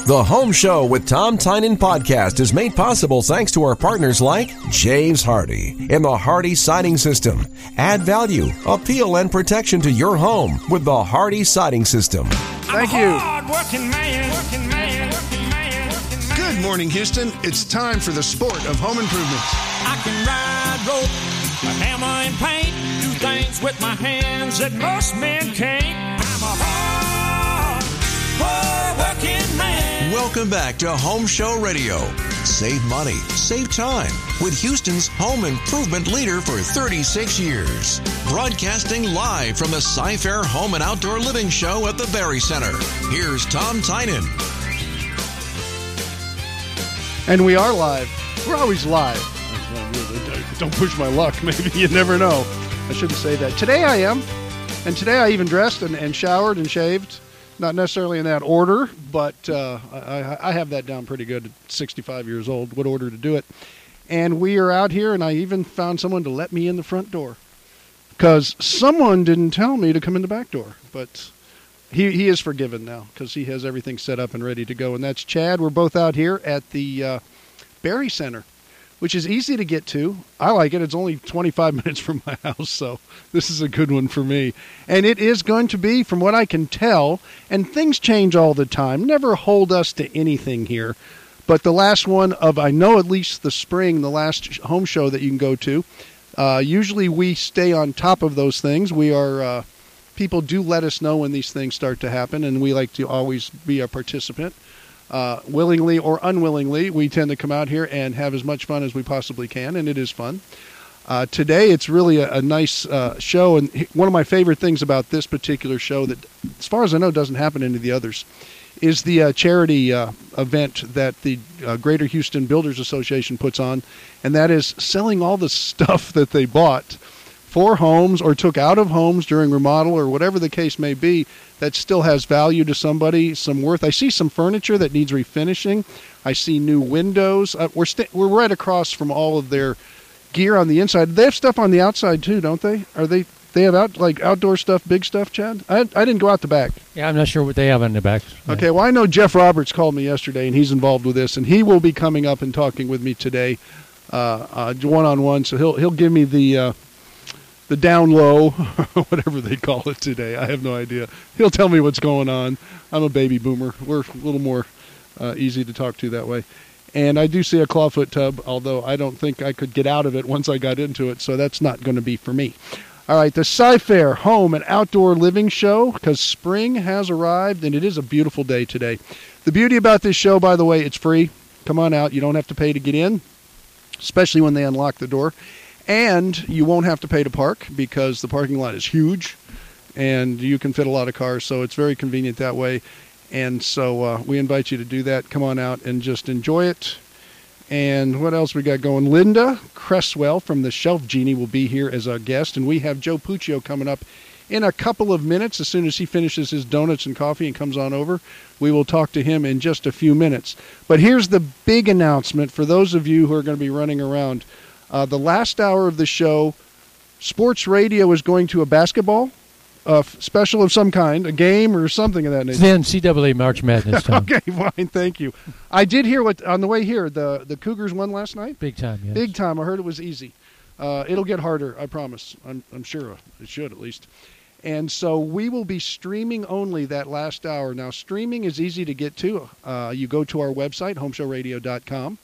The Home Show with Tom Tynan podcast is made possible thanks to our partners like James Hardy and the Hardy Siding System. Add value, appeal, and protection to your home with the Hardy Siding System. Thank you. Good morning, Houston. It's time for the sport of home improvement. I can ride rope, a hammer and paint, do things with my hands that most men can't. I'm a hard working man. Welcome back to Home Show Radio. Save money, save time with Houston's home improvement leader for 36 years. Broadcasting live from the Cy-Fair Home and Outdoor Living Show at the Berry Center. Here's Tom Tynan. And we are live. We're always live. Don't push my luck. Maybe you never know. I shouldn't say that. Today I am. And today I even dressed and showered and shaved. Not necessarily in that order, but I have that down pretty good at 65 years old, what order to do it. And we are out here, and I even found someone to let me in the front door. Because someone didn't tell me to come in the back door. But he is forgiven now because he has everything set up and ready to go. And that's Chad. We're both out here at the Berry Center, which is easy to get to. I like it. It's only 25 minutes from my house, so this is a good one for me. And it is going to be, from what I can tell, and things change all the time, never hold us to anything here, but the last one of, I know at least the spring, the last home show that you can go to, usually we stay on top of those things. We are, people do let us know when these things start to happen, and we like to always be a participant. Willingly or unwillingly, we tend to come out here and have as much fun as we possibly can, and it is fun. Today, it's really a nice show, and one of my favorite things about this particular show that, as far as I know, doesn't happen in any of the others, is the charity event that the Greater Houston Builders Association puts on, and that is selling all the stuff that they bought for homes or took out of homes during remodel or whatever the case may be that still has value to somebody, some worth. I see some furniture that needs refinishing. I see new windows. We're right across from all of their gear on the inside. They have stuff on the outside too, don't they? They have outdoor stuff, big stuff, Chad? I didn't go out the back. Yeah, I'm not sure what they have on the back. Okay, well, I know Jeff Roberts called me yesterday, and he's involved with this, and he will be coming up and talking with me today, one-on-one. So he'll give me the down low, whatever they call it today. I have no idea. He'll tell me what's going on. I'm a baby boomer. We're a little more easy to talk to that way. And I do see a clawfoot tub, although I don't think I could get out of it once I got into it, so that's not going to be for me. All right, the Cy-Fair Home and Outdoor Living Show, because spring has arrived, and it is a beautiful day today. The beauty about this show, by the way, it's free. Come on out. You don't have to pay to get in, especially when they unlock the door. And you won't have to pay to park because the parking lot is huge and you can fit a lot of cars, so it's very convenient that way. And so we invite you to do that. Come on out and just enjoy it. And what else we got going? Linda Cresswell from the Shelf Genie will be here as our guest, and we have Joe Puccio coming up in a couple of minutes. As soon as he finishes his donuts and coffee and comes on over, we will talk to him in just a few minutes. But here's the big announcement for those of you who are going to be running around. The last hour of the show, Sports Radio is going to a basketball special of some kind, a game or something of that nature. Then NCAA March Madness time. Okay, fine, thank you. I did hear on the way here, the Cougars won last night. Big time, yes. Big time. I heard it was easy. It'll get harder, I promise. I'm sure it should at least. And so we will be streaming only that last hour. Now, streaming is easy to get to. You go to our website, homeshowradio.com,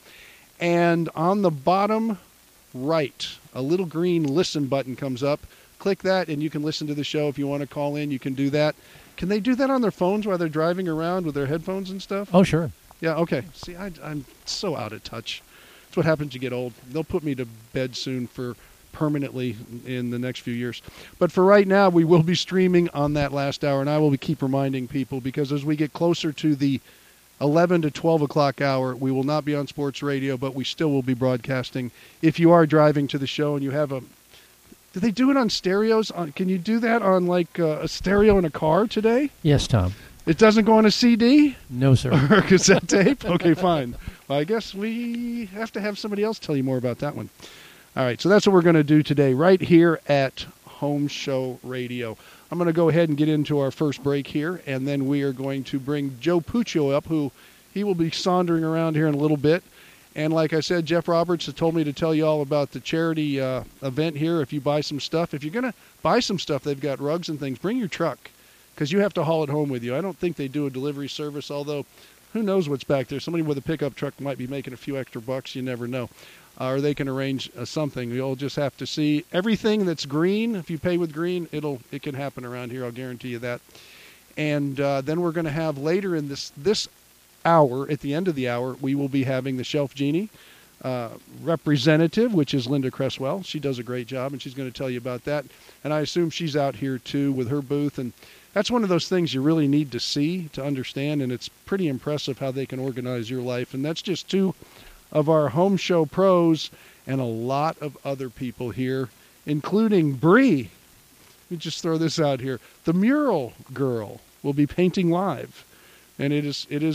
and on the bottom right, a little green listen button comes up. Click that, and you can listen to the show. If you want to call in, you can do that. Can they do that on their phones while they're driving around with their headphones and stuff? Oh, sure. Yeah, okay. See, I'm so out of touch. That's what happens. You get old. They'll put me to bed soon for permanently in the next few years. But for right now, we will be streaming on that last hour, and I will keep reminding people, because as we get closer to the 11 to 12 o'clock hour, we will not be on sports radio, but we still will be broadcasting. If you are driving to the show and you have do they do it on stereos? Can you do that on like a stereo in a car today? Yes, Tom. It doesn't go on a CD? No, sir. Or a cassette tape? Okay, fine. Well, I guess we have to have somebody else tell you more about that one. All right, so that's what we're going to do today right here at Home Show Radio. I'm going to go ahead and get into our first break here, and then we are going to bring Joe Puccio up, who He will be sauntering around here in a little bit. And like I said, Jeff Roberts has told me to tell you all about the charity event here. If you buy some stuff, if you're going to buy some stuff, they've got rugs and things, bring your truck because you have to haul it home with you. I don't think they do a delivery service, although who knows what's back there. Somebody with a pickup truck might be making a few extra bucks. You never know. Or they can arrange something. You'll just have to see. Everything that's green, if you pay with green, it can happen around here. I'll guarantee you that. And then we're going to have later in this hour, at the end of the hour, we will be having the Shelf Genie representative, which is Linda Cresswell. She does a great job, and she's going to tell you about that. And I assume she's out here, too, with her booth. And that's one of those things you really need to see to understand, and it's pretty impressive how they can organize your life. And that's just two of our home show pros and a lot of other people here, including Bree. Let me just throw this out here. The Mural Girl will be painting live. And it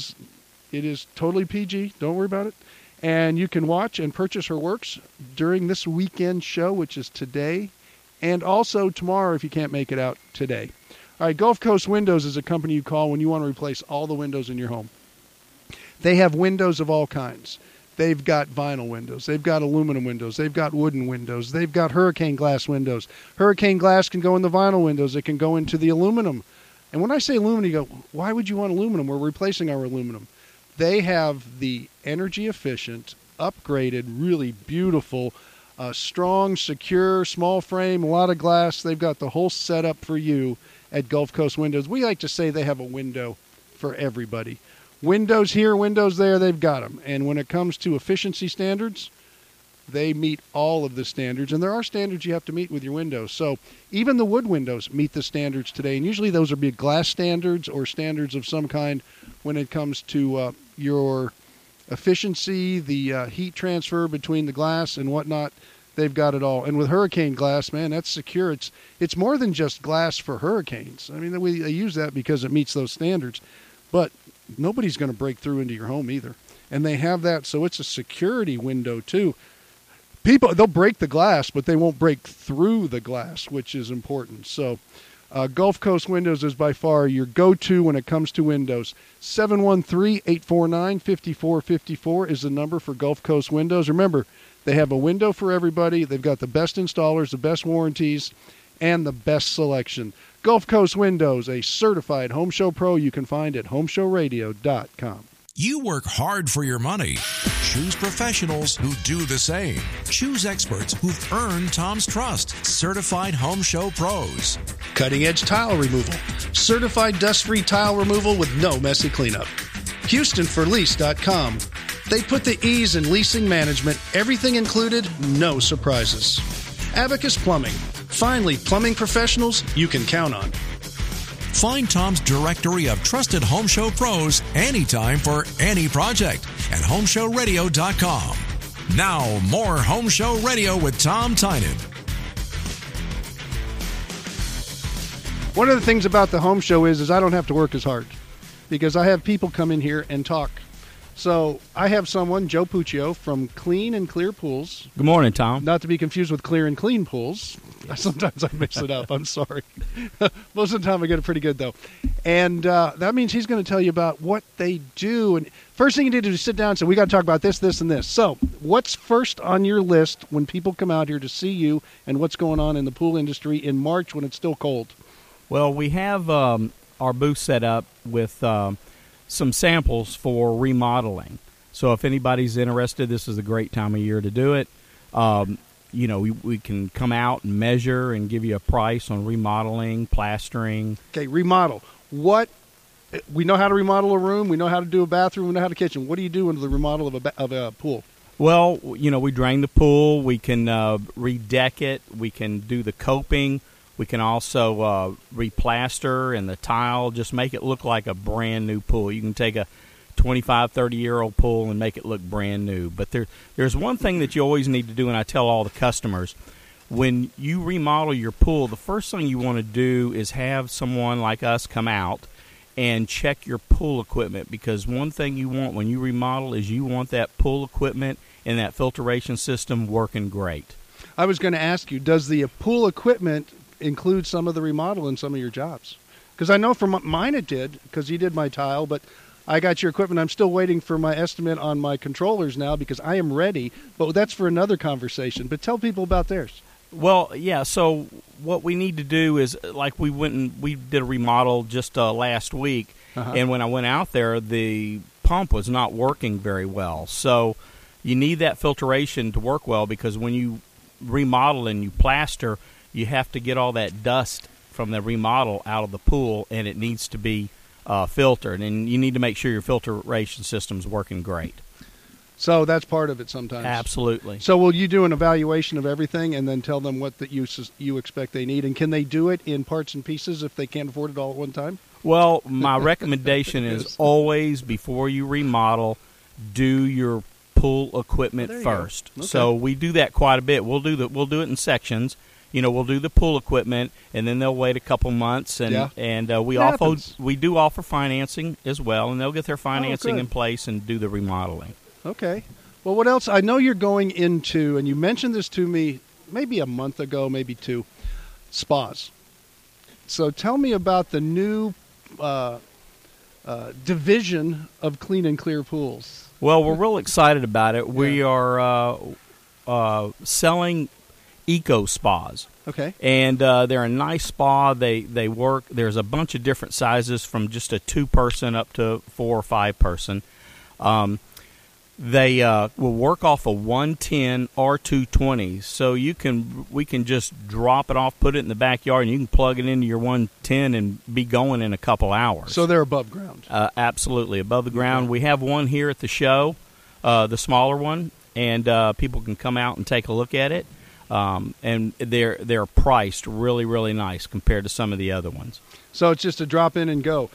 is totally PG. Don't worry about it. And you can watch and purchase her works during this weekend show, which is today, and also tomorrow if you can't make it out today. All right, Gulf Coast Windows is a company you call when you want to replace all the windows in your home. They have windows of all kinds. They've got vinyl windows. They've got aluminum windows. They've got wooden windows. They've got hurricane glass windows. Hurricane glass can go in the vinyl windows. It can go into the aluminum. And when I say aluminum, you go, why would you want aluminum? We're replacing our aluminum. They have the energy efficient, upgraded, really beautiful, strong, secure, small frame, a lot of glass. They've got the whole setup for you at Gulf Coast Windows. We like to say they have a window for everybody. Windows here, windows there, they've got them. And when it comes to efficiency standards, they meet all of the standards. And there are standards you have to meet with your windows. So even the wood windows meet the standards today. And usually those are big glass standards or standards of some kind when it comes to your efficiency, the heat transfer between the glass and whatnot. They've got it all. And with hurricane glass, man, that's secure. It's more than just glass for hurricanes. I mean, they use that because it meets those standards. But nobody's going to break through into your home either. And they have that, so it's a security window too. People, they'll break the glass, but they won't break through the glass, which is important. So Gulf Coast Windows is by far your go-to when it comes to windows. 713-849-5454 is the number for Gulf Coast Windows. Remember, they have a window for everybody. They've got the best installers, the best warranties, and the best selection. Gulf Coast Windows, a certified Home Show Pro you can find at homeshowradio.com. You work hard for your money. Choose professionals who do the same. Choose experts who've earned Tom's trust. Certified Home Show Pros. Cutting-edge tile removal. Certified dust-free tile removal with no messy cleanup. HoustonForLease.com. They put the ease in leasing management. Everything included, no surprises. Abacus Plumbing. Finally, plumbing professionals you can count on. Find Tom's directory of trusted Home Show Pros anytime for any project at homeshowradio.com. Now, more Home Show Radio with Tom Tynan. One of the things about the home show is I don't have to work as hard because I have people come in here and talk. So I have someone, Joe Puccio, from Clean and Clear Pools. Good morning, Tom. Not to be confused with Clear and Clean Pools. Sometimes I mix it up. I'm sorry. Most of the time I get it pretty good, though. And that means he's going to tell you about what they do. And first thing you do is sit down and say, we got to talk about this, this, and this. So what's first on your list when people come out here to see you and what's going on in the pool industry in March when it's still cold? Well, we have our booth set up with some samples for remodeling. So if anybody's interested, this is a great time of year to do it. We can come out and measure and give you a price on remodeling, plastering. Okay, remodel. We know how to remodel a room. We know how to do a bathroom. We know how to kitchen. What do you do in the remodel of a pool? Well, we drain the pool. We can redeck it. We can do the coping. We can also replaster and the tile, just make it look like a brand new pool. You can take a 25, 30-year-old pool and make it look brand new. But there's one thing that you always need to do, and I tell all the customers, when you remodel your pool, the first thing you want to do is have someone like us come out and check your pool equipment, because one thing you want when you remodel is you want that pool equipment and that filtration system working great. I was going to ask you, does the pool equipment include some of the remodel in some of your jobs? Because I know for mine it did, because he did my tile, but I got your equipment. I'm still waiting for my estimate on my controllers now because I am ready, but that's for another conversation. But tell people about theirs. Well, yeah, so what we need to do is, like, we did a remodel just last week, and when I went out there, the pump was not working very well. So you need that filtration to work well, because when you remodel and you plaster, you have to get all that dust from the remodel out of the pool, and it needs to be filtered, and you need to make sure your filtration system's working great. So that's part of it sometimes. Absolutely. So will you do an evaluation of everything and then tell them what you expect they need? And can they do it in parts and pieces if they can't afford it all at one time? Well, my recommendation is always, before you remodel, do your pool equipment first. Okay. So we do that quite a bit. We'll do it in sections. We'll do the pool equipment, and then they'll wait a couple months, and we do offer financing as well, and they'll get their financing in place and do the remodeling. Okay. Well, what else? I know you're going into, and you mentioned this to me maybe a month ago, maybe two, spas. So tell me about the new division of Clean and Clear pools. Well, we're real excited about it. We are selling eco spas. Okay. And they're a nice spa. They work. There's a bunch of different sizes, from just a 2-person up to 4 or 5-person. They will work off a 110 or 220, so we can just drop it off, put it in the backyard, and you can plug it into your 110 and be going in a couple hours. So they're above ground. Absolutely above the ground. Okay. We have one here at the show, the smaller one, and people can come out and take a look at it. And they're priced really, really nice compared to some of the other ones. So it's just a drop in and go.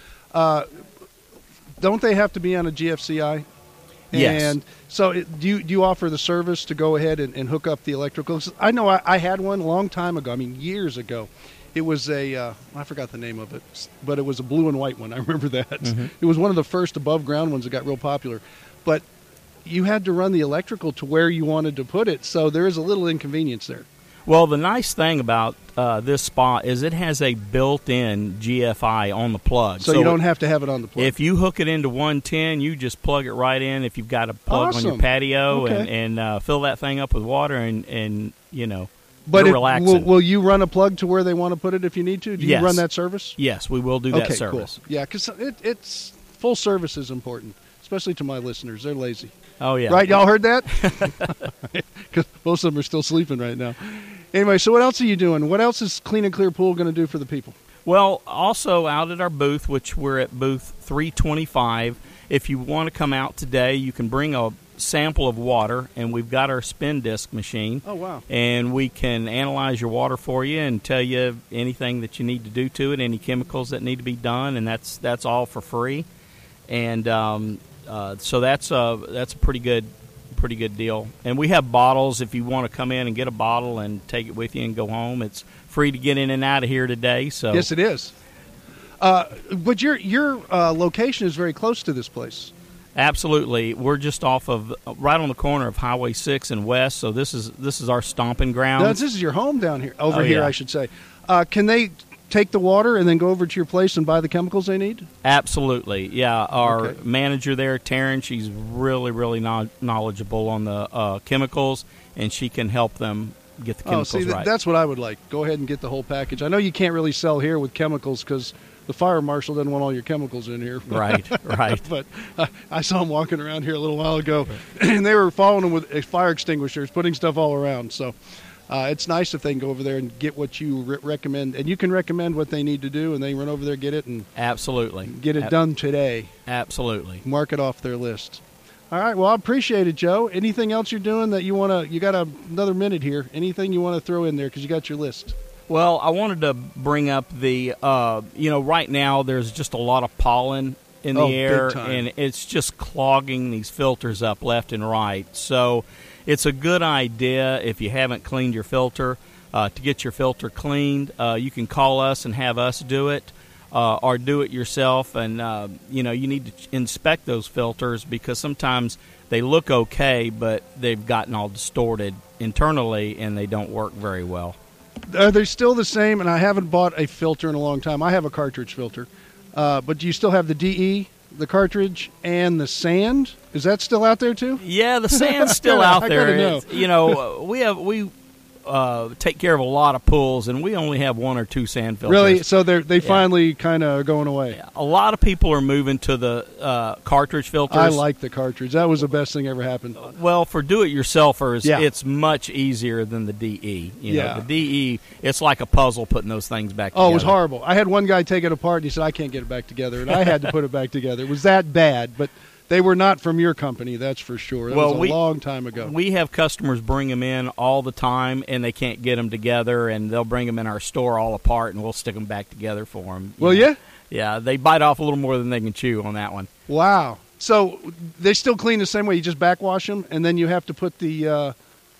Don't they have to be on a GFCI? Yes. And so do you offer the service to go ahead and hook up the electrical? I know I had one a long time ago. I mean, years ago. It was I forgot the name of it, but it was a blue and white one. I remember that. Mm-hmm. It was one of the first above ground ones that got real popular. But you had to run the electrical to where you wanted to put it, so there is a little inconvenience there. Well, the nice thing about this spa is it has a built-in GFI on the plug. So you don't have to have it on the plug. If you hook it into 110, you just plug it right in. If you've got a plug on your patio, and fill that thing up with water, and but you're relaxing. Will you run a plug to where they want to put it if you need to? Do you run that service? Yes, we will do that service. Cool. Yeah, because it's full service is important, especially to my listeners. They're lazy. Oh, yeah. Right? Y'all heard that? Because most of them are still sleeping right now. Anyway, so what else are you doing? What else is Clean and Clear Pool going to do for the people? Well, also out at our booth, which we're at booth 325, if you want to come out today, you can bring a sample of water, and we've got our spin disc machine. Oh, wow. And we can analyze your water for you and tell you anything that you need to do to it, any chemicals that need to be done, and that's all for free. And so that's a pretty good deal. And we have bottles if you want to come in and get a bottle and take it with you and go home. It's free to get in and out of here today. So yes, it is. But your location is very close to this place. Absolutely. We're just off of right on the corner of Highway 6 and West. So this is our stomping ground. This is your home down here. Over here, I should say. Can they take the water and then go over to your place and buy the chemicals they need? Absolutely. Yeah. Our manager there, Taryn, she's really, really knowledgeable on the chemicals, and she can help them get the chemicals right. That's what I would like. Go ahead and get the whole package. I know you can't really sell here with chemicals because the fire marshal doesn't want all your chemicals in here. Right. But I saw them walking around here a little while ago, and they were following them with fire extinguishers, putting stuff all around. So it's nice if they can go over there and get what you recommend. And you can recommend what they need to do, and they run over there, get it, and absolutely get it done today. Absolutely. Mark it off their list. All right. Well, I appreciate it, Joe. Anything else you're doing that you want to – you got another minute here. Anything you want to throw in there because you got your list? Well, I wanted to bring up the right now there's just a lot of pollen in the air, and it's just clogging these filters up left and right. So it's a good idea if you haven't cleaned your filter to get your filter cleaned. You can call us and have us do it. Or do it yourself, and you need to inspect those filters because sometimes they look okay, but they've gotten all distorted internally and they don't work very well. Are they still the same? And I haven't bought a filter in a long time. I have a cartridge filter, but do you still have the DE, the cartridge, and the sand. Is that still out there too? Yeah, the sand's still out there. I gotta know. You know, we take care of a lot of pools, and we only have 1 or 2 sand filters. Really? So they finally kind of going away. Yeah. A lot of people are moving to the cartridge filters. I like the cartridge. That was the best thing ever happened. Well, for do-it-yourselfers, Yeah. it's much easier than the DE. You know, Yeah. the DE, it's like a puzzle putting those things back together. Oh, it was horrible. I had one guy take it apart, and he said, I can't get it back together, and I had to put it back together. It was that bad, but they were not from your company, that's for sure. That was a long time ago. We have customers bring them in all the time, and they can't get them together, and they'll bring them in our store all apart, and we'll stick them back together for them. Well, yeah? Yeah, they bite off a little more than they can chew on that one. Wow. So they still clean the same way. You just backwash them, and then you have to put the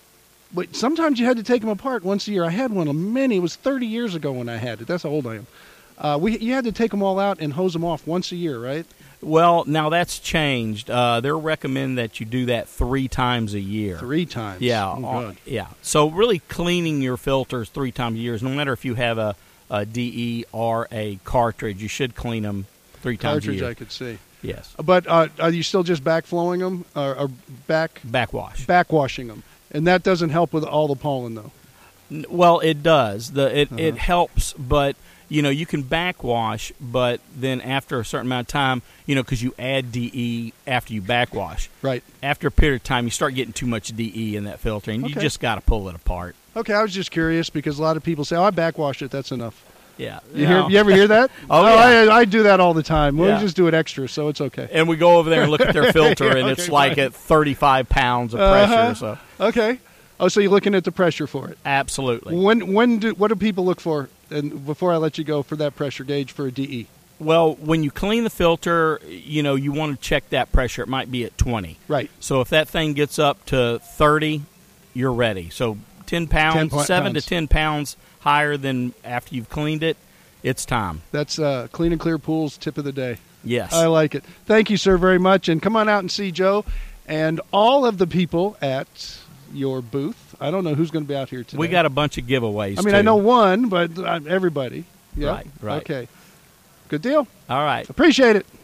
but sometimes you had to take them apart once a year. I had one of many. It was 30 years ago when I had it. That's how old I am. You had to take them all out and hose them off once a year, right? Well, now that's changed. They're recommend that you do that 3 times a year. 3 times? Yeah. Oh, good. Yeah. So really cleaning your filters 3 times a year, no matter if you have a DE or a cartridge, you should clean them 3 times a year. Cartridge I could see. Yes. But are you still just backflowing them or Backwash. backwashing them? And that doesn't help with all the pollen, though. Well, it does. It helps, but you can backwash, but then after a certain amount of time, because you add DE after you backwash. Right. After a period of time, you start getting too much DE in that filter, and you just got to pull it apart. Okay, I was just curious because a lot of people say, "Oh, I backwashed it. That's enough." Yeah. You ever hear that? Oh, yeah. I do that all the time. We Yeah. just do it extra, so it's okay. And we go over there and look at their filter, and it's Okay, like fine. at 35 pounds of pressure. So Okay. Oh, so you're looking at the pressure for it. absolutely. What do people look for? And before I let you go, for that pressure gauge for a DE. Well, when you clean the filter, you want to check that pressure. It might be at 20. Right. So if that thing gets up to 30, you're ready. So 10 pounds, 7 to 10 pounds higher than after you've cleaned it, it's time. That's Clean and Clear Pools tip of the day. Yes. I like it. Thank you, sir, very much. And come on out and see Joe and all of the people at your booth. I don't know who's going to be out here today. We got a bunch of giveaways, I mean, too. I know one, but everybody. Yeah? Right. Okay. Good deal. All right. Appreciate it.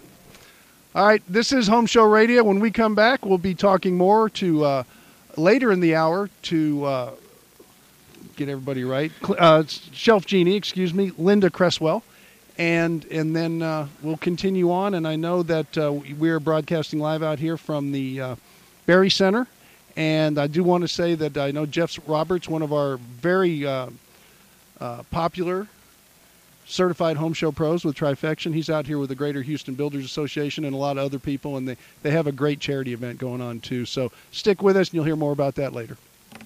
All right, this is Home Show Radio. When we come back, we'll be talking more to later in the hour to get everybody right. Shelf Genie, Linda Cresswell. And then we'll continue on. And I know that we're broadcasting live out here from the Berry Center. And I do want to say that I know Jeff Roberts, one of our very popular certified home show pros with Trifection. He's out here with the Greater Houston Builders Association and a lot of other people, and they have a great charity event going on, too. So stick with us, and you'll hear more about that later.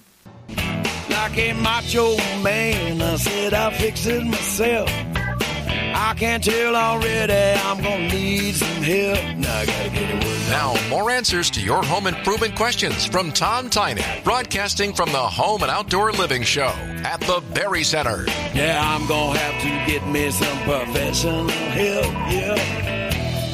Like a macho man, I said I'll fix it myself. I can tell already I'm gonna need some help. Now I gotta get it worked. Now, more answers to your home improvement questions from Tom Tynan, broadcasting from the Home and Outdoor Living Show at the Berry Center. Yeah, I'm gonna have to get me some professional help, yeah.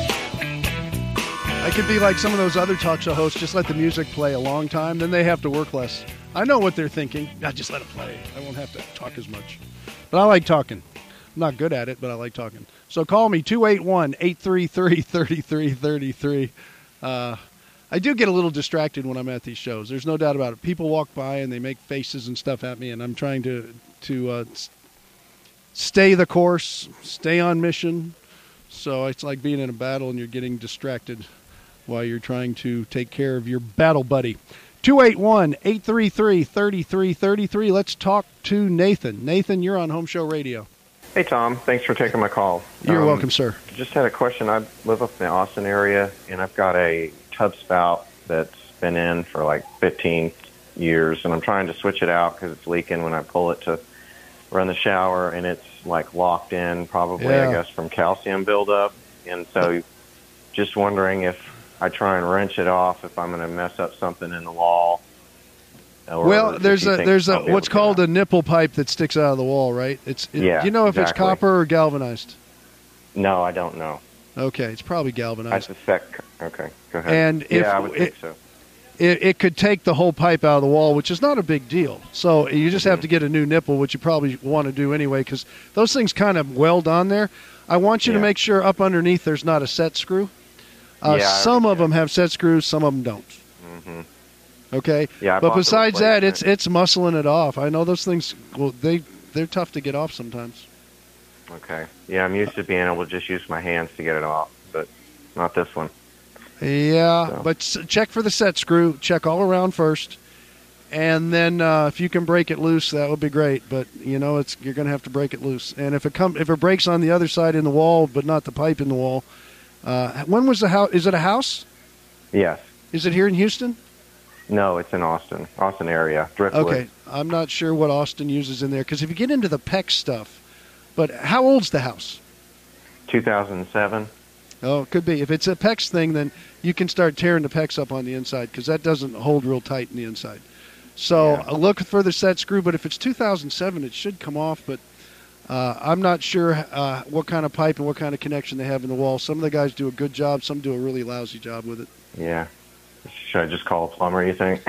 I could be like some of those other talk show hosts, just let the music play a long time, then they have to work less. I know what they're thinking. Just let it play. I won't have to talk as much. But I like talking. I'm not good at it, but I like talking. So call me, 281-833-3333. I do get a little distracted when I'm at these shows. There's no doubt about it. People walk by and they make faces and stuff at me, and I'm trying to stay the course, stay on mission. So it's like being in a battle and you're getting distracted while you're trying to take care of your battle buddy. 281-833-3333. Let's talk to Nathan. Nathan, you're on Home Show Radio. Hey, Tom. Thanks for taking my call. You're welcome, sir. Just had a question. I live up in the Austin area, and I've got a tub spout that's been in for like 15 years, and I'm trying to switch it out because it's leaking when I pull it to run the shower, and it's like locked in probably, I guess, from calcium buildup. And so just wondering if I try and wrench it off, if I'm going to mess up something in the wall. Well, there's a what's called a nipple pipe that sticks out of the wall, right? Do you know if it's copper or galvanized? No, I don't know. Okay, it's probably galvanized. I suspect. Okay, go ahead. And I would think so. It could take the whole pipe out of the wall, which is not a big deal. So you just have to get a new nipple, which you probably want to do anyway, because those things kind of weld on there. I want you to make sure up underneath there's not a set screw. Some of them have set screws, some of them don't. Mm-hmm. Okay? Yeah, but besides that, it's muscling it off. I know those things, well, they're tough to get off sometimes. Okay. Yeah, I'm used to being able to just use my hands to get it off, but not this one. Yeah, So. but check for the set screw. Check all around first. And then if you can break it loose, that would be great. But, you're going to have to break it loose. And if it breaks on the other side in the wall, but not the pipe in the wall. When was the house? Is it a house? Yes. Is it here in Houston? No, it's in Austin area, Driftwood. Okay, I'm not sure what Austin uses in there. Because if you get into the PEX stuff, but how old's the house? 2007. Oh, it could be. If it's a PEX thing, then you can start tearing the PEX up on the inside because that doesn't hold real tight in the inside. So look for the set screw, but if it's 2007, it should come off. But I'm not sure what kind of pipe and what kind of connection they have in the wall. Some of the guys do a good job. Some do a really lousy job with it. Yeah. Should I just call a plumber, you think?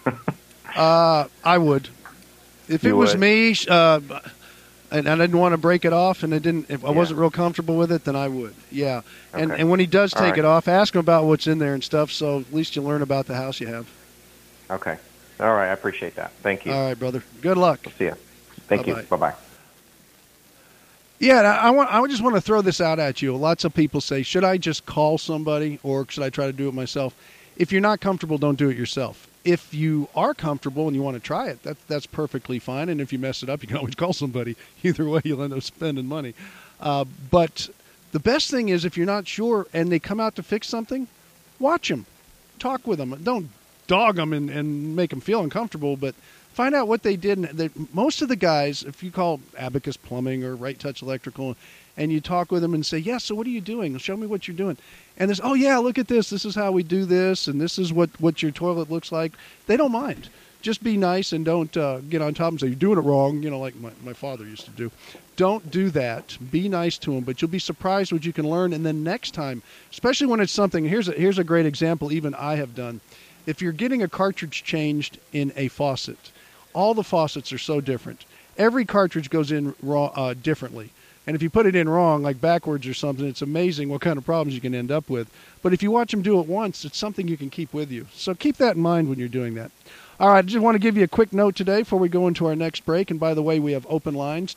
I would. If it was me, and I didn't want to break it off, and if I wasn't real comfortable with it, then I would. Yeah. Okay. And when he does take it off, ask him about what's in there and stuff, so at least you learn about the house you have. Okay. All right. I appreciate that. Thank you. All right, brother. Good luck. We'll see you. Thank you. Bye-bye. Yeah, I just want to throw this out at you. Lots of people say, should I just call somebody or should I try to do it myself? If you're not comfortable, don't do it yourself. If you are comfortable and you want to try it, that's perfectly fine. And if you mess it up, you can always call somebody. Either way, you'll end up spending money. But the best thing is if you're not sure and they come out to fix something, watch them. Talk with them. Don't dog them and make them feel uncomfortable, but find out what they did. Most of the guys, if you call Abacus Plumbing or Right Touch Electrical, and you talk with them and say, yeah, so what are you doing? Show me what you're doing. And there's, oh, yeah, look at this. This is how we do this, and this is what your toilet looks like. They don't mind. Just be nice and don't get on top and say, you're doing it wrong, like my father used to do. Don't do that. Be nice to them, but you'll be surprised what you can learn. And then next time, especially when it's something, here's a great example even I have done. If you're getting a cartridge changed in a faucet, all the faucets are so different. Every cartridge goes in differently. And if you put it in wrong, like backwards or something, it's amazing what kind of problems you can end up with. But if you watch them do it once, it's something you can keep with you. So keep that in mind when you're doing that. All right, I just want to give you a quick note today before we go into our next break. And by the way, we have open lines,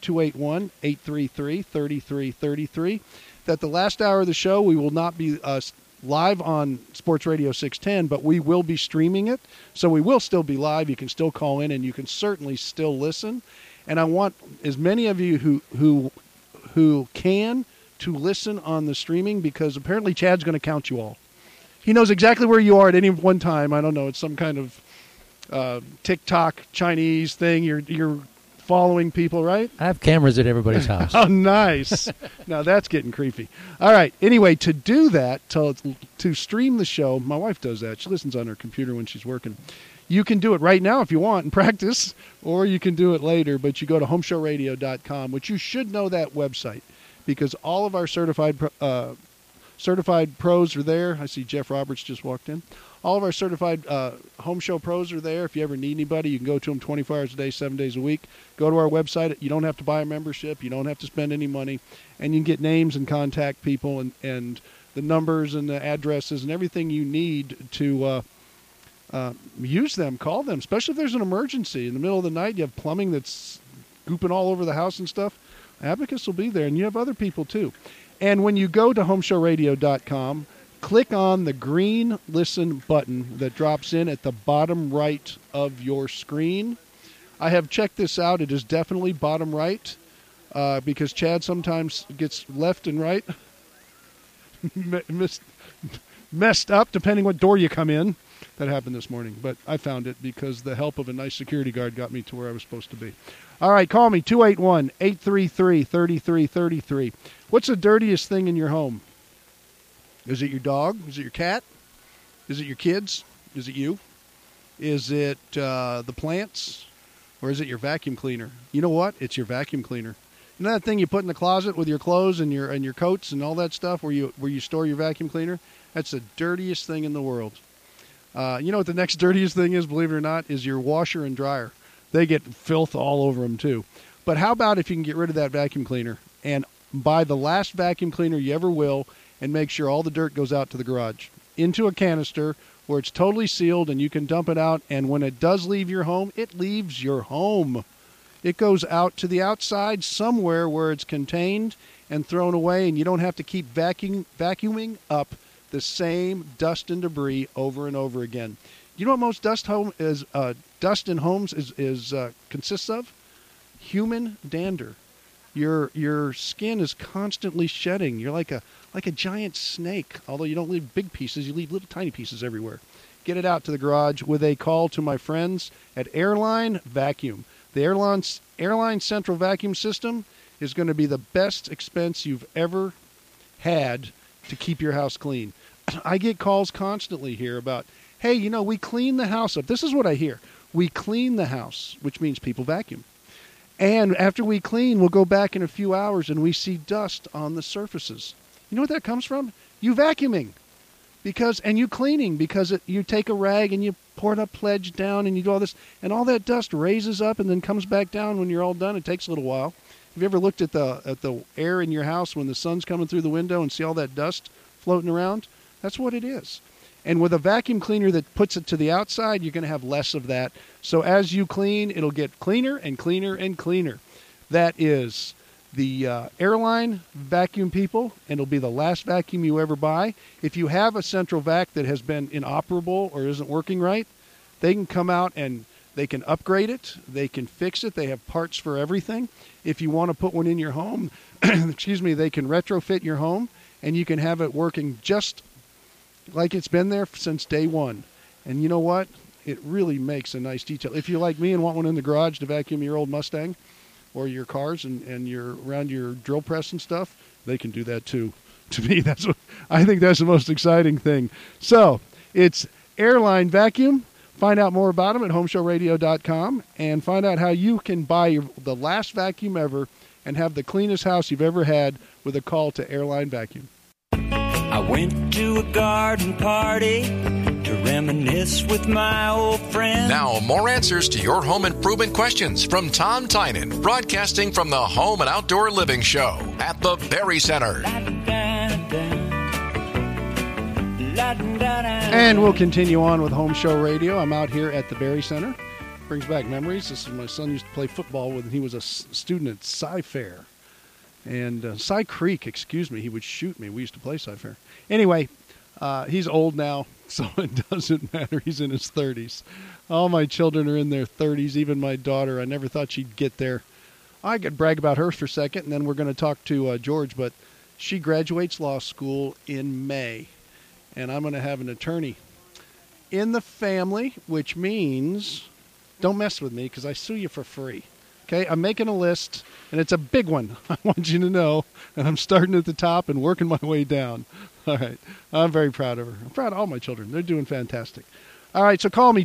281-833-3333. That the last hour of the show, we will not be live on Sports Radio 610, but we will be streaming it. So we will still be live. You can still call in, and you can certainly still listen. And I want as many of you who can to listen on the streaming, because apparently Chad's going to count you all. He knows exactly where you are at any one time. I don't know. It's some kind of TikTok Chinese thing. You're following people, right? I have cameras at everybody's house. Oh, nice. Now that's getting creepy. All right. Anyway, to do that, to stream the show, my wife does that. She listens on her computer when she's working. You can do it right now if you want and practice, or you can do it later. But you go to homeshowradio.com, which you should know that website, because all of our certified pros are there. I see Jeff Roberts just walked in. All of our certified home show pros are there. If you ever need anybody, you can go to them 24 hours a day, 7 days a week. Go to our website. You don't have to buy a membership. You don't have to spend any money. And you can get names and contact people and the numbers and the addresses and everything you need to use them. Call them, especially if there's an emergency. In the middle of the night, you have plumbing that's gooping all over the house and stuff. Abacus will be there, and you have other people too. And when you go to homeshowradio.com, click on the green listen button that drops in at the bottom right of your screen. I have checked this out. It is definitely bottom right because Chad sometimes gets left and right messed up depending what door you come in. That happened this morning, but I found it because the help of a nice security guard got me to where I was supposed to be. All right, call me, 281-833-3333. What's the dirtiest thing in your home? Is it your dog? Is it your cat? Is it your kids? Is it you? Is it the plants? Or is it your vacuum cleaner? You know what? It's your vacuum cleaner. You know that thing you put in the closet with your clothes and your coats and all that stuff where you store your vacuum cleaner? That's the dirtiest thing in the world. You know what the next dirtiest thing is, believe it or not, is your washer and dryer. They get filth all over them too. But how about if you can get rid of that vacuum cleaner and buy the last vacuum cleaner you ever will and make sure all the dirt goes out to the garage into a canister where it's totally sealed and you can dump it out. And when it does leave your home, it leaves your home. It goes out to the outside somewhere where it's contained and thrown away, and you don't have to keep vacuuming up the same dust and debris over and over again. You know what most dust in homes consists of? Human dander. Your skin is constantly shedding. You're like a giant snake. Although you don't leave big pieces, you leave little tiny pieces everywhere. Get it out to the garage with a call to my friends at Airline Vacuum. The Airline Central Vacuum System is going to be the best expense you've ever had to keep your house clean. I get calls constantly here about, hey, we clean the house up. This is what I hear. We clean the house, which means people vacuum. And after we clean, we'll go back in a few hours and we see dust on the surfaces. You know what that comes from? You vacuuming. And you cleaning, because you take a rag and you pour it up, pledge down, and you do all this, and all that dust raises up and then comes back down when you're all done. It takes a little while. Have you ever looked at the air in your house when the sun's coming through the window and see all that dust floating around? That's what it is. And with a vacuum cleaner that puts it to the outside, you're going to have less of that. So as you clean, it'll get cleaner and cleaner and cleaner. That is the Airline Vacuum, people, and it'll be the last vacuum you ever buy. If you have a central vac that has been inoperable or isn't working right, they can come out and they can upgrade it. They can fix it. They have parts for everything. If you want to put one in your home, they can retrofit your home, and you can have it working just like it's been there since day one. And you know what? It really makes a nice detail. If you're like me and want one in the garage to vacuum your old Mustang or your cars and your around your drill press and stuff, they can do that too. To me, I think that's the most exciting thing. So it's Airline Vacuum. Find out more about them at homeshowradio.com and find out how you can buy the last vacuum ever and have the cleanest house you've ever had with a call to Airline Vacuum. I went to a garden party to reminisce with my old friends. Now, more answers to your home improvement questions from Tom Tynan, broadcasting from the Home and Outdoor Living Show at the Berry Center. And we'll continue on with Home Show Radio. I'm out here at the Berry Center. Brings back memories. This is my son used to play football with, and he was a student at Cy-Fair. And Cy Creek, he would shoot me. We used to play Cy-Fair. Anyway, he's old now, so it doesn't matter. He's in his 30s. All my children are in their 30s, even my daughter. I never thought she'd get there. I could brag about her for a second, and then we're going to talk to George, but she graduates law school in May, and I'm going to have an attorney in the family, which means don't mess with me because I sue you for free. Okay, I'm making a list, and it's a big one. I want you to know, and I'm starting at the top and working my way down. All right, I'm very proud of her. I'm proud of all my children. They're doing fantastic. All right, so call me,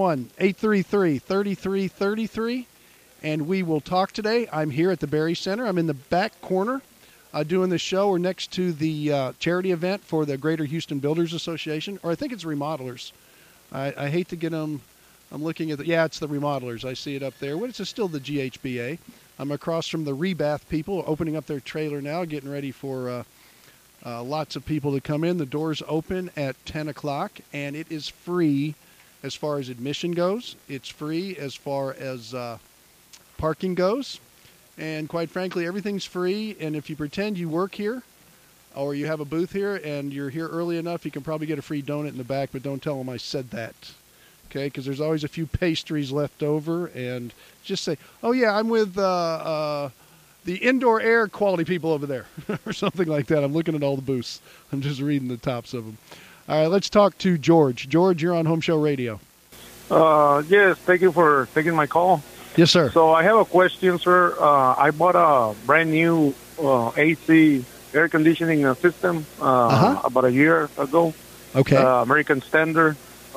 281-833-3333, and we will talk today. I'm here at the Berry Center. I'm in the back corner doing the show. We're next to the charity event for the Greater Houston Builders Association, or I think it's remodelers. I hate to get them. I'm looking at it's the remodelers. I see it up there. Well, it's still the GHBA. I'm across from the Rebath people, opening up their trailer now, getting ready for lots of people to come in. The doors open at 10 o'clock, and it is free as far as admission goes. It's free as far as parking goes. And quite frankly, everything's free. And if you pretend you work here or you have a booth here and you're here early enough, you can probably get a free donut in the back, but don't tell them I said that. Okay, because there's always a few pastries left over, and just say, oh, yeah, I'm with the indoor air quality people over there, or something like that. I'm looking at all the booths. I'm just reading the tops of them. All right, let's talk to George. George, you're on Home Show Radio. Yes, thank you for taking my call. Yes, sir. So I have a question, sir. I bought a brand-new AC air conditioning system about a year ago. Okay. American Standard.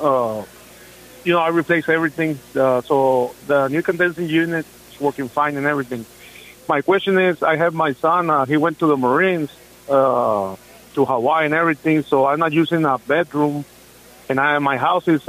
I replaced everything. So the new condensing unit is working fine and everything. My question is, I have my son. He went to the Marines, to Hawaii and everything. So I'm not using a bedroom. And my house is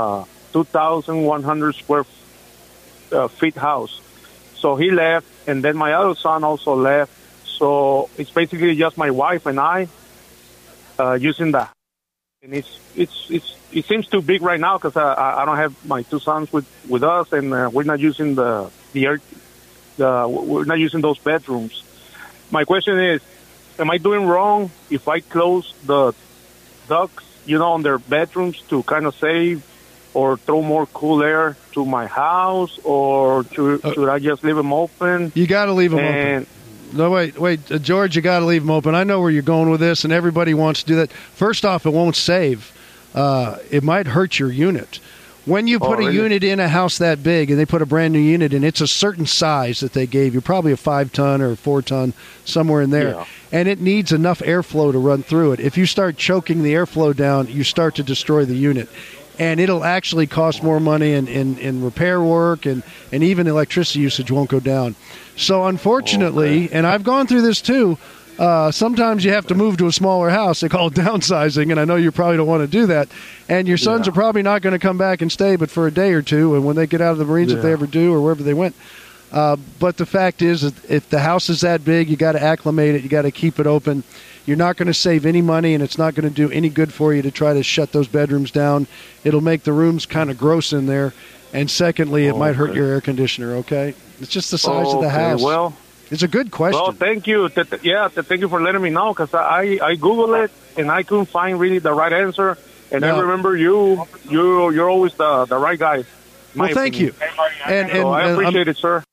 2,100 square feet house. So he left. And then my other son also left. So it's basically just my wife and I. using that. And it seems too big right now because I don't have my two sons with us, and we're not using we're not using those bedrooms. My question is, am I doing wrong if I close the ducts, on their bedrooms to kind of save or throw more cool air to my house, or should I just leave them open? You got to leave them open. No, wait, George, you got to leave them open. I know where you're going with this, and everybody wants to do that. First off, it won't save. It might hurt your unit. When you put a unit in a house that big, and they put a brand new unit in, it's a certain size that they gave you, probably a 5-ton or a 4-ton, somewhere in there. Yeah. And it needs enough airflow to run through it. If you start choking the airflow down, you start to destroy the unit. And it'll actually cost more money in repair work, and even electricity usage won't go down. So unfortunately, and I've gone through this too, sometimes you have to move to a smaller house. They call it downsizing, and I know you probably don't want to do that. And your sons are probably not going to come back and stay but for a day or two, and when they get out of the Marines, if they ever do, or wherever they went. But the fact is, if the house is that big, you got to acclimate it. You got to keep it open. You're not going to save any money, and it's not going to do any good for you to try to shut those bedrooms down. It'll make the rooms kind of gross in there. And secondly, it might hurt your air conditioner, okay? It's just the size of the house. Well, it's a good question. Well, thank you. Thank you for letting me know, because I Googled it, and I couldn't find really the right answer. And I remember you're always the right guy. Well, thank you. And I appreciate it, sir.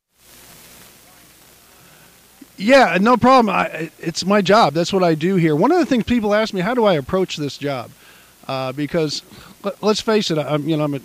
Yeah, no problem. It's my job. That's what I do here. One of the things people ask me, how do I approach this job? Because let's face it, I'm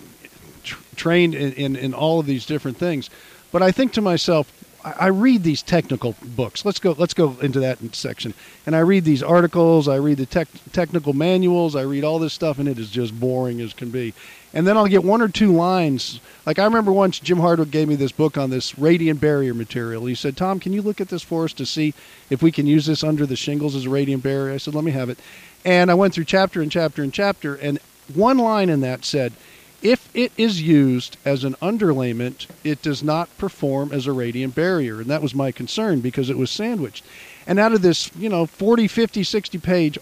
trained in all of these different things, but I think to myself, I read these technical books. Let's go into that section. And I read these articles. I read the technical manuals. I read all this stuff, and it is just boring as can be. And then I'll get one or two lines. Like I remember once Jim Hardwick gave me this book on this radiant barrier material. He said, Tom, can you look at this for us to see if we can use this under the shingles as a radiant barrier? I said, let me have it. And I went through chapter and chapter and chapter, and one line in that said, if it is used as an underlayment, it does not perform as a radiant barrier. And that was my concern because it was sandwiched. And out of this, 40, 50, 60-page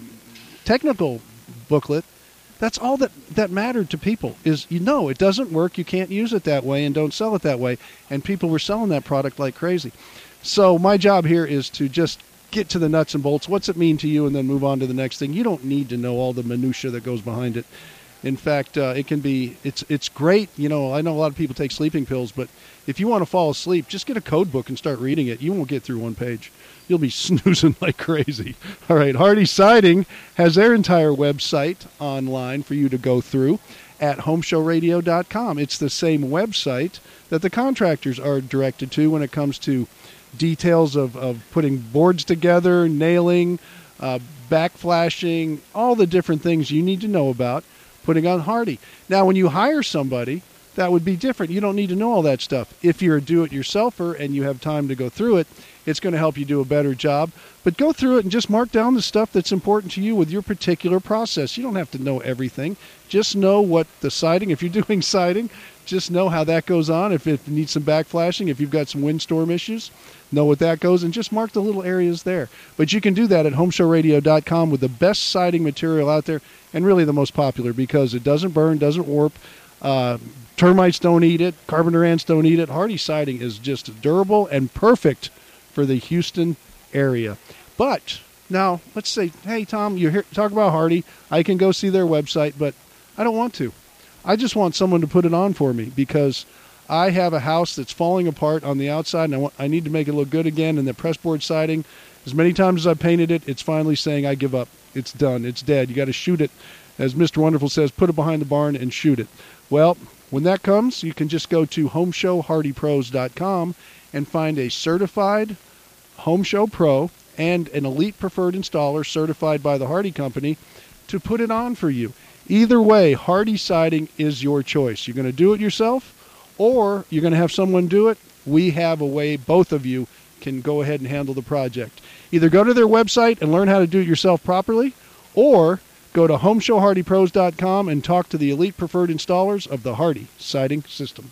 technical booklet, that's all that mattered to people is, it doesn't work. You can't use it that way, and don't sell it that way. And people were selling that product like crazy. So my job here is to just get to the nuts and bolts. What's it mean to you? And then move on to the next thing. You don't need to know all the minutia that goes behind it. In fact, it can be, it's great. I know a lot of people take sleeping pills, but if you want to fall asleep, just get a code book and start reading it. You won't get through one page. You'll be snoozing like crazy. All right, Hardy Siding has their entire website online for you to go through at homeshowradio.com. It's the same website that the contractors are directed to when it comes to details of putting boards together, nailing, backflashing, all the different things you need to know about putting on Hardy. Now, when you hire somebody, that would be different. You don't need to know all that stuff. If you're a do-it-yourselfer and you have time to go through it, it's going to help you do a better job. But go through it and just mark down the stuff that's important to you with your particular process. You don't have to know everything. Just know what the siding, if you're doing siding, just know how that goes on. If it needs some backflashing, if you've got some windstorm issues, know what that goes, and just mark the little areas there. But you can do that at homeshowradio.com with the best siding material out there, and really the most popular because it doesn't burn, doesn't warp. Termites don't eat it. Carpenter ants don't eat it. Hardy Siding is just durable and perfect for the Houston area. But now let's say, hey, Tom, you're here to talk about Hardy. I can go see their website, but I don't want to. I just want someone to put it on for me because I have a house that's falling apart on the outside, and I need to make it look good again. And the pressboard siding, as many times as I've painted it, it's finally saying, I give up. It's done. It's dead. You got to shoot it. As Mr. Wonderful says, put it behind the barn and shoot it. Well, when that comes, you can just go to homeshowhardypros.com and find a certified Home Show Pro and an elite preferred installer certified by the Hardy Company to put it on for you. Either way, Hardy Siding is your choice. You're going to do it yourself, or you're going to have someone do it. We have a way both of you can go ahead and handle the project. Either go to their website and learn how to do it yourself properly, or go to homeshowhardypros.com and talk to the elite preferred installers of the Hardy Siding system.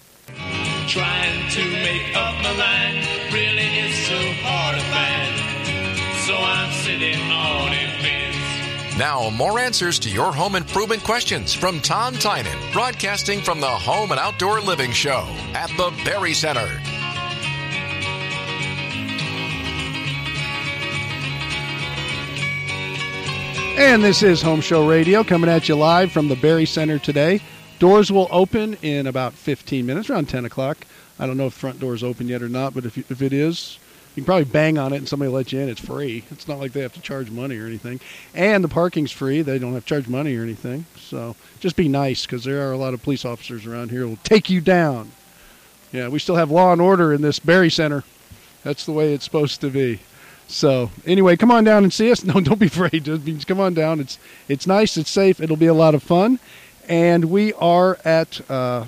Trying to make up my mind really is so hard to find. So I'm sitting on a fence. Now, more answers to your home improvement questions from Tom Tynan, broadcasting from the Home and Outdoor Living Show at the Berry Center. And this is Home Show Radio coming at you live from the Berry Center today. Doors will open in about 15 minutes, around 10 o'clock. I don't know if the front door is open yet or not, but if it is, you can probably bang on it and somebody will let you in. It's free. It's not like they have to charge money or anything. And the parking's free. They don't have to charge money or anything. So just be nice, because there are a lot of police officers around here who will take you down. Yeah, we still have law and order in this Berry Center. That's the way it's supposed to be. So anyway, come on down and see us. No, don't be afraid. Just come on down. It's nice. It's safe. It'll be a lot of fun. And we are at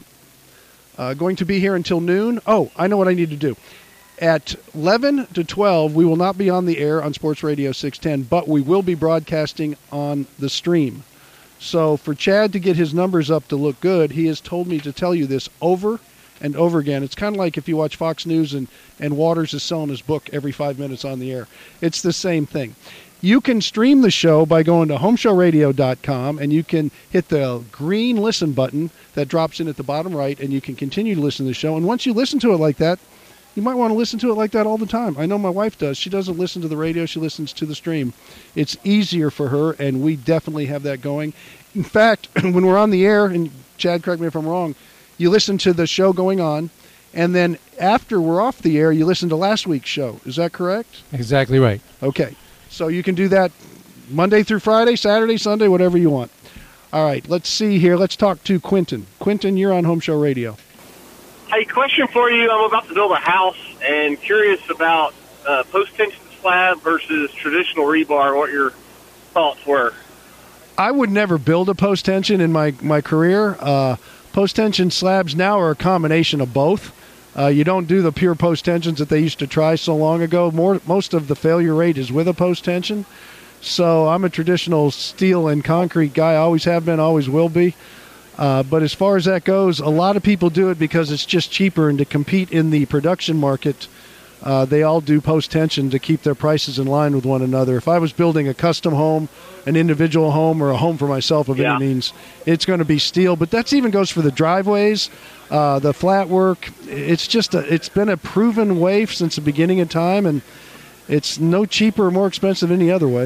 going to be here until noon. Oh, I know what I need to do. At 11 to 12, we will not be on the air on Sports Radio 610, but we will be broadcasting on the stream. So for Chad to get his numbers up to look good, he has told me to tell you this over and over again. It's kind of like if you watch Fox News and Waters is selling his book every 5 minutes on the air. It's the same thing. You can stream the show by going to homeshowradio.com, and you can hit the green listen button that drops in at the bottom right, and you can continue to listen to the show. And once you listen to it like that, you might want to listen to it like that all the time. I know my wife does. She doesn't listen to the radio. She listens to the stream. It's easier for her, and we definitely have that going. In fact, when we're on the air, and Chad, correct me if I'm wrong, you listen to the show going on, and then after we're off the air, you listen to last week's show. Is that correct? Exactly right. Okay. So you can do that Monday through Friday, Saturday, Sunday, whatever you want. All right, let's see here. Let's talk to Quentin. Quentin, you're on Home Show Radio. Hey, question for you. I'm about to build a house and curious about post-tension slab versus traditional rebar, what your thoughts were. I would never build a post-tension in my career. Post-tension slabs now are a combination of both. You don't do the pure post-tensions that they used to try so long ago. Most of the failure rate is with a post-tension. So I'm a traditional steel and concrete guy. I always have been, always will be. But as far as that goes, a lot of people do it because it's just cheaper, and to compete in the production market, they all do post-tension to keep their prices in line with one another. If I was building a custom home, an individual home, or a home for myself of any means, it's going to be steel. But that even goes for the driveways, the flat work. It's just it's been a proven way since the beginning of time, and it's no cheaper or more expensive any other way.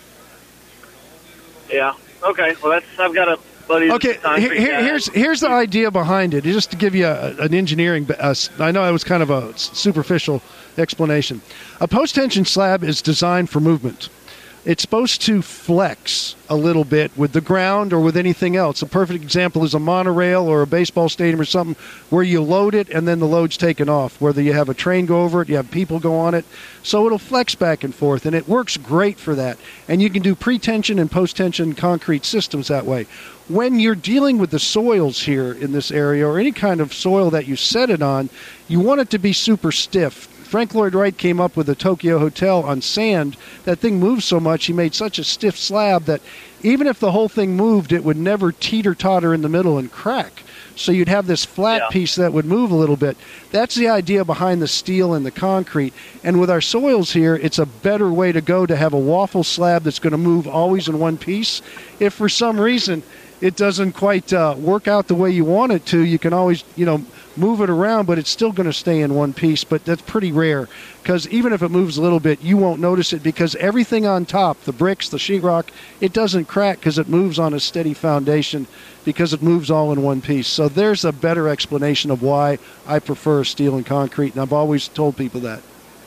Yeah. Okay. Well, I've got a buddy. Okay. Here's the idea behind it. Just to give you an engineering. I know it was kind of a superficial explanation. A post-tension slab is designed for movement. It's supposed to flex a little bit with the ground or with anything else. A perfect example is a monorail or a baseball stadium or something where you load it and then the load's taken off. Whether you have a train go over it, you have people go on it. So it'll flex back and forth, and it works great for that. And you can do pre-tension and post-tension concrete systems that way. When you're dealing with the soils here in this area or any kind of soil that you set it on, you want it to be super stiff. Frank Lloyd Wright came up with the Tokyo Hotel on sand. That thing moves so much, he made such a stiff slab that even if the whole thing moved, it would never teeter-totter in the middle and crack. So you'd have this flat piece that would move a little bit. That's the idea behind the steel and the concrete. And with our soils here, it's a better way to go to have a waffle slab that's going to move always in one piece. If for some reason it doesn't quite work out the way you want it to, you can always, move it around, but it's still going to stay in one piece. But that's pretty rare, because even if it moves a little bit, you won't notice it, because everything on top, the bricks, the sheetrock, it doesn't crack because it moves on a steady foundation, because it moves all in one piece. So there's a better explanation of why I prefer steel and concrete, and I've always told people that.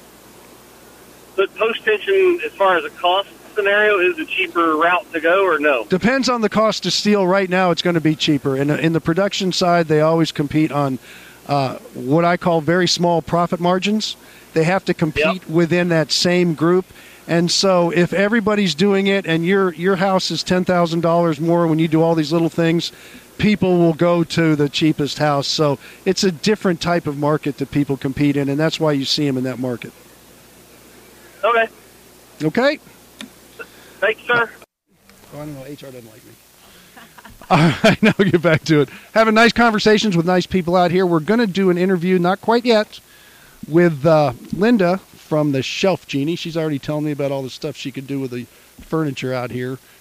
But post-tension, as far as a cost scenario, is a cheaper route to go, or no? Depends on the cost of steel. Right now, it's going to be cheaper. In the production side, they always compete on what I call very small profit margins. They have to compete within that same group. And so if everybody's doing it and your house is $10,000 more when you do all these little things, people will go to the cheapest house. So it's a different type of market that people compete in, and that's why you see them in that market. Okay. Okay? Thanks, sir. I don't know. HR doesn't like me. All right, now get back to it. Having nice conversations with nice people out here. We're going to do an interview, not quite yet, with Linda from the Shelf Genie. She's already telling me about all the stuff she could do with the furniture out here.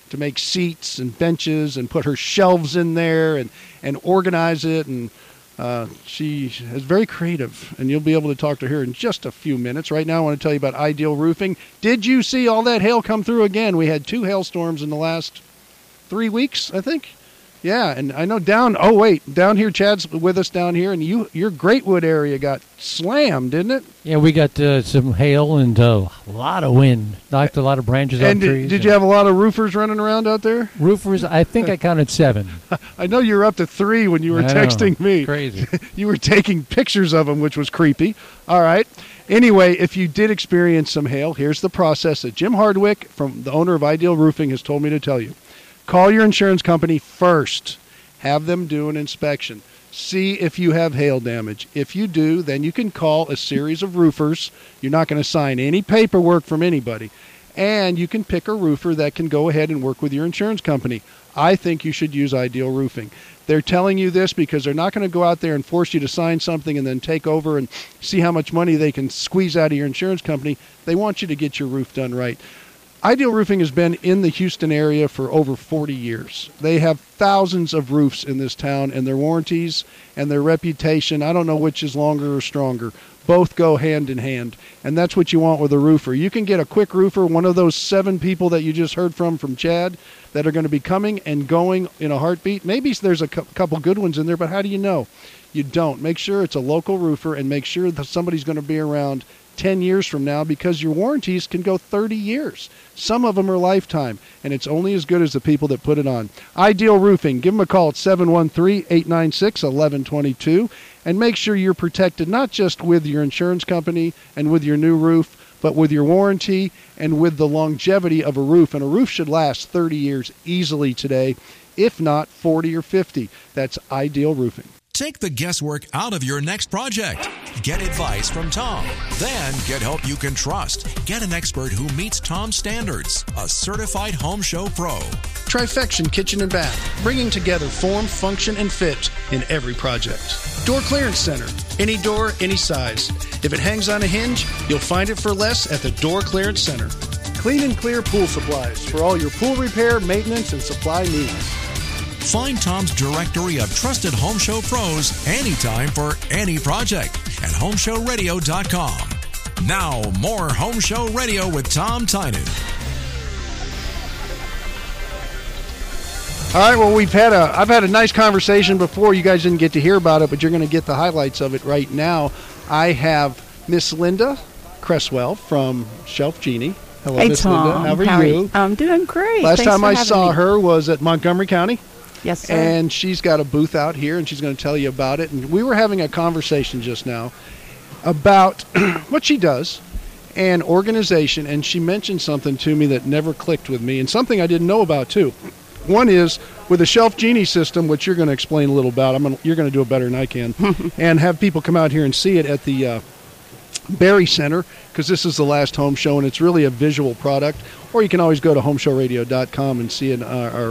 to make seats and benches and put her shelves in there and organize it. And she is very creative, and you'll be able to talk to her in just a few minutes. Right now, I want to tell you about Ideal Roofing. Did you see all that hail come through again? We had 2 hailstorms in the last 3 weeks, I think. Yeah, and I know down here, Chad's with us down here, and your Greatwood area got slammed, didn't it? Yeah, we got some hail and a lot of wind. Knocked a lot of branches off trees. Did you have a lot of roofers running around out there? Roofers, I think I counted 7. I know you were up to 3 when you were texting me. Crazy. You were taking pictures of them, which was creepy. All right. Anyway, if you did experience some hail, here's the process that Jim Hardwick, from the owner of Ideal Roofing, has told me to tell you. Call your insurance company first. Have them do an inspection. See if you have hail damage. If you do, then you can call a series of roofers. You're not going to sign any paperwork from anybody. And you can pick a roofer that can go ahead and work with your insurance company. I think you should use Ideal Roofing. They're telling you this because they're not going to go out there and force you to sign something and then take over and see how much money they can squeeze out of your insurance company. They want you to get your roof done right. Ideal Roofing has been in the Houston area for over 40 years. They have thousands of roofs in this town, and their warranties and their reputation, I don't know which is longer or stronger. Both go hand in hand, and that's what you want with a roofer. You can get a quick roofer, one of those 7 people that you just heard from Chad, that are going to be coming and going in a heartbeat. Maybe there's a couple good ones in there, but how do you know? You don't. Make sure it's a local roofer, and make sure that somebody's going to be around 10 years from now, because your warranties can go 30 years. Some of them are lifetime, and it's only as good as the people that put it on. Ideal Roofing. Give them a call at 713-896-1122, and make sure you're protected not just with your insurance company and with your new roof, but with your warranty and with the longevity of a roof. And a roof should last 30 years easily today, if not 40 or 50. That's Ideal Roofing. Take the guesswork out of your next project. Get advice from Tom. Then get help you can trust. Get an expert who meets Tom's standards. A certified Home Show Pro. Trifection Kitchen and Bath, bringing together form, function, and fit in every project. Door Clearance Center. Any door, any size. If it hangs on a hinge, you'll find it for less at the Door Clearance Center. Clean and Clear Pool Supplies for all your pool repair, maintenance, and supply needs. Find Tom's directory of trusted Home Show pros anytime for any project at homeshowradio.com. Now, more Home Show Radio with Tom Tynan. All right, well, I've had a nice conversation before. You guys didn't get to hear about it, but you're going to get the highlights of it right now. I have Miss Linda Cresswell from Shelf Genie. Hello, hey, Miss Tom. Linda. How are you? I'm doing great. Last Thanks time for I having saw me. her was at Montgomery County. Yes, sir. And she's got a booth out here, and she's going to tell you about it. And we were having a conversation just now about what she does and organization, and she mentioned something to me that never clicked with me, and something I didn't know about, too. One is, with the Shelf Genie system, which you're going to explain a little about, you're going to do it better than I can, and have people come out here and see it at the Berry Center, because this is the last home show, and it's really a visual product. Or you can always go to homeshowradio.com and see it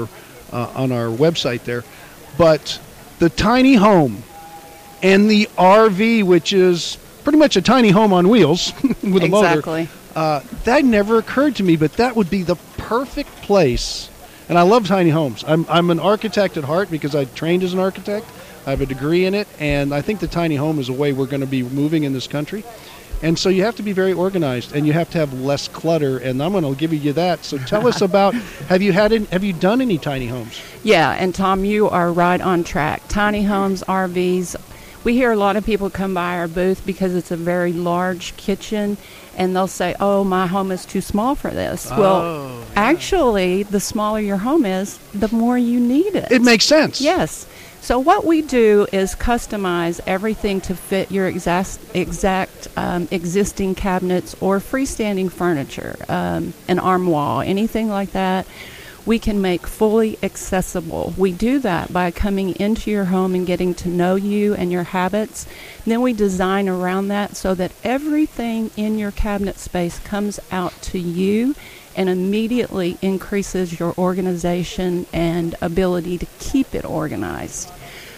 on our website there. But the tiny home and the RV, which is pretty much a tiny home on wheels with a motor. Exactly. That never occurred to me, but that would be the perfect place. And I love tiny homes. I'm an architect at heart because I trained as an architect. I have a degree in it, and I think the tiny home is a way we're going to be moving in this country. And so you have to be very organized, and you have to have less clutter, and I'm going to give you that. So tell us about, have you done any tiny homes? Yeah, and Tom, you are right on track. Tiny homes, RVs. We hear a lot of people come by our booth because it's a very large kitchen, and they'll say, oh, my home is too small for this. Well, actually, the smaller your home is, the more you need it. It makes sense. Yes. So what we do is customize everything to fit your exact existing cabinets or freestanding furniture, an armoire, anything like that. We can make fully accessible. We do that by coming into your home and getting to know you and your habits. And then we design around that so that everything in your cabinet space comes out to you and immediately increases your organization and ability to keep it organized.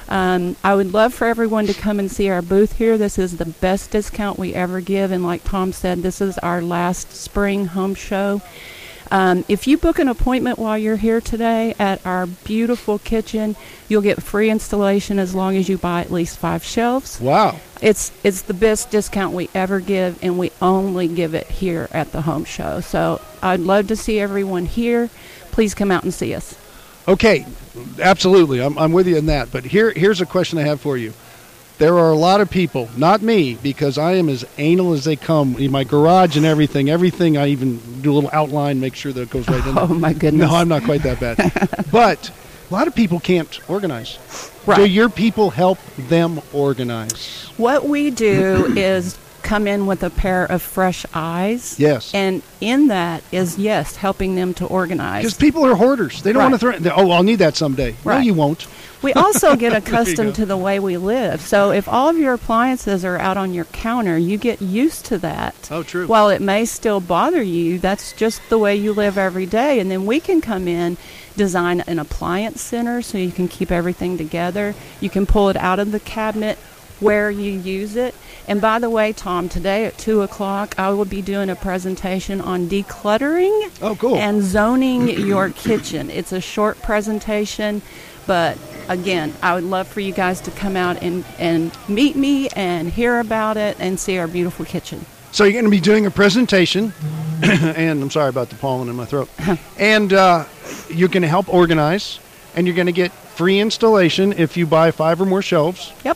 I would love for everyone to come and see our booth here. This is the best discount we ever give, and like Tom said, this is our last spring home show. If you book an appointment while you're here today at our beautiful kitchen, you'll get free installation as long as you buy at least 5 shelves. Wow. It's the best discount we ever give, and we only give it here at the home show. So I'd love to see everyone here. Please come out and see us. Okay, absolutely. I'm with you in that. But here's a question I have for you. There are a lot of people, not me, because I am as anal as they come. In my garage and everything, I even do a little outline, make sure that it goes right in there. Oh, my goodness. No, I'm not quite that bad. But a lot of people can't organize. Right. Do your people help them organize? What we do is come in with a pair of fresh eyes. Yes. And in that is, yes, helping them to organize. Because people are hoarders. They don't want to throw. Oh, I'll need that someday. Right. No, you won't. We also get accustomed to the way we live. So if all of your appliances are out on your counter, you get used to that. Oh, true. While it may still bother you, that's just the way you live every day. And then we can come in, design an appliance center so you can keep everything together. You can pull it out of the cabinet where you use it. And by the way, Tom, today at 2 o'clock, I will be doing a presentation on decluttering and zoning your kitchen. It's a short presentation, but again, I would love for you guys to come out and meet me and hear about it and see our beautiful kitchen. So you're going to be doing a presentation, and I'm sorry about the pollen in my throat, and you're going to help organize, and you're going to get free installation if you buy 5 or more shelves. Yep.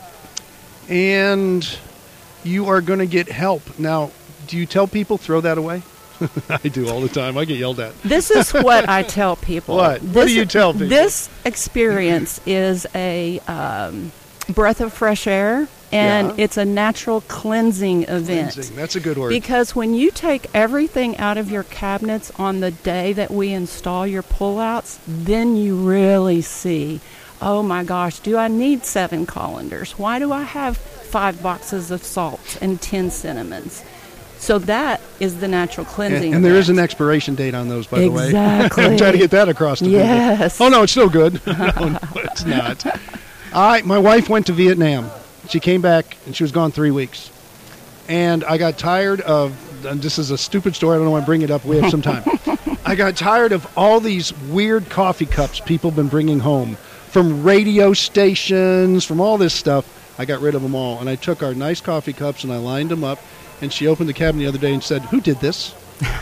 And you are going to get help. Now, do you tell people throw that away? I do all the time. I get yelled at. This is what I tell people. What do you tell people? This experience is a breath of fresh air, and it's a natural cleansing event. Cleansing. That's a good word. Because when you take everything out of your cabinets on the day that we install your pullouts, then you really see, oh my gosh, do I need 7 colanders? Why do I have 5 boxes of salt and 10 cinnamons? So that is the natural cleansing. And there is an expiration date on those, by the way. Exactly. I'm trying to get that across to people. Yes. Oh, no, it's still good. No, it's not. My wife went to Vietnam. She came back, and she was gone 3 weeks. And I got tired of, and this is a stupid story, I don't want to bring it up, we have some time. I got tired of all these weird coffee cups people have been bringing home from radio stations, from all this stuff. I got rid of them all, and I took our nice coffee cups and I lined them up. And she opened the cabinet the other day and said, "Who did this?"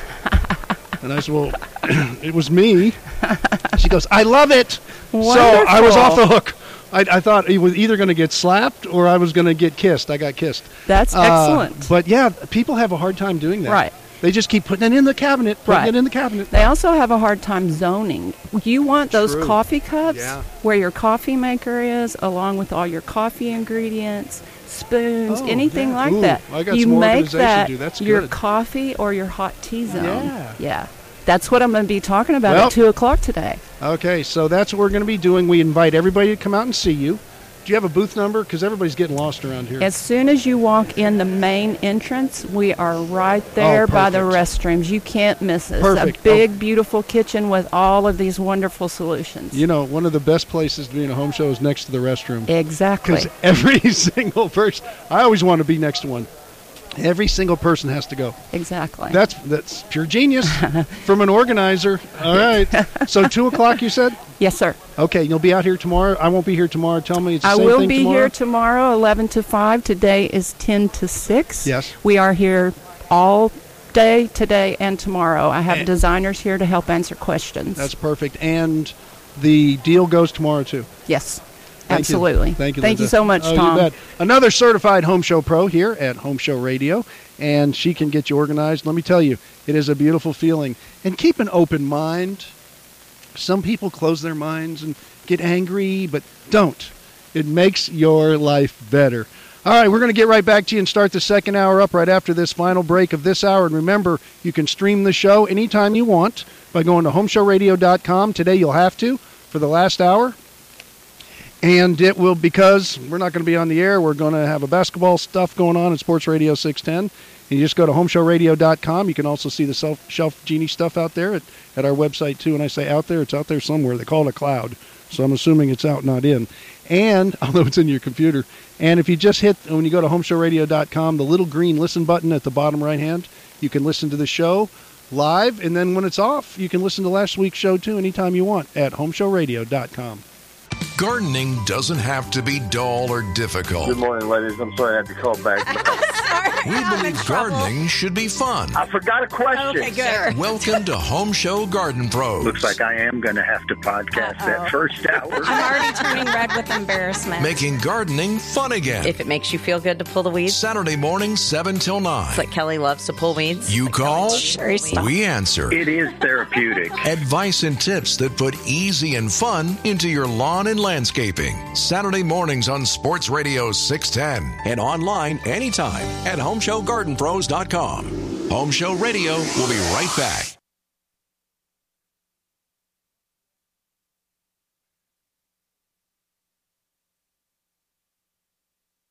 And I said, "Well, it was me." She goes, "I love it." Wonderful. So I was off the hook. I thought he was either going to get slapped or I was going to get kissed. I got kissed. That's excellent. But yeah, people have a hard time doing that. Right. They just keep putting it in the cabinet, putting it in the cabinet. They also have a hard time zoning. You want those True. coffee cups Yeah. where your coffee maker is, along with all your coffee ingredients, spoons, anything like that. I got you some make organization, that dude. That's your good. coffee or your hot tea zone. Yeah. That's what I'm going to be talking about Well- at 2 o'clock today. Okay, so that's what we're going to be doing. We invite everybody to come out and see you. Do you have a booth number? Because everybody's getting lost around here. As soon as you walk in the main entrance, we are right there by the restrooms. You can't miss us. Perfect. A big, beautiful kitchen with all of these wonderful solutions. You know, one of the best places to be in a home show is next to the restroom. Exactly. Because every single person, I always want to be next to one. Every single person has to go. Exactly. That's pure genius from an organizer. All right. So 2 o'clock, you said? Yes, sir. Okay, you'll be out here tomorrow. I won't be here tomorrow. Tell me it's the I same will thing be tomorrow? here tomorrow, 11 to 5. Today is 10 to 6. Yes. We are here all day today and tomorrow. I have designers here to help answer questions. That's perfect. And the deal goes tomorrow, too. Yes. Thank you. Absolutely. Thank you, Thank you Linda. so much, Oh, Tom. You bet. Another certified home show pro here at Home Show Radio, and she can get you organized. Let me tell you, it is a beautiful feeling. And keep an open mind. Some people close their minds and get angry, but don't. It makes your life better. All right, we're going to get right back to you and start the second hour up right after this final break of this hour. And remember, you can stream the show anytime you want by going to homeshowradio.com. Today you'll have to for the last hour. And it will, because we're not going to be on the air, we're going to have a basketball stuff going on at Sports Radio 610. And you just go to homeshowradio.com. You can also see the Shelf Genie stuff out there at our website, too. And I say out there, it's out there somewhere. They call it a cloud. So I'm assuming it's out, not in. And, although it's in your computer. And if you just hit, when you go to homeshowradio.com, the little green listen button at the bottom right hand, you can listen to the show live, and then when it's off, you can listen to last week's show too anytime you want at homeshowradio.com. Gardening doesn't have to be dull or difficult. Good morning, ladies. I'm sorry I had to call back. We believe gardening should be fun. I forgot a question. Okay, good. Welcome to Home Show Garden Pros. Looks like I am going to have to podcast that first hour. I'm already turning red with embarrassment. Making gardening fun again. If it makes you feel good to pull the weeds. Saturday morning, 7 till 9. It's like Kelly loves to pull weeds. You call, Sure, we answer. It is therapeutic. Advice and tips that put easy and fun into your lawn and landscaping. Saturday mornings on Sports Radio 610 and online anytime at HomeshowGardenPros.com. Home Show Radio will be right back.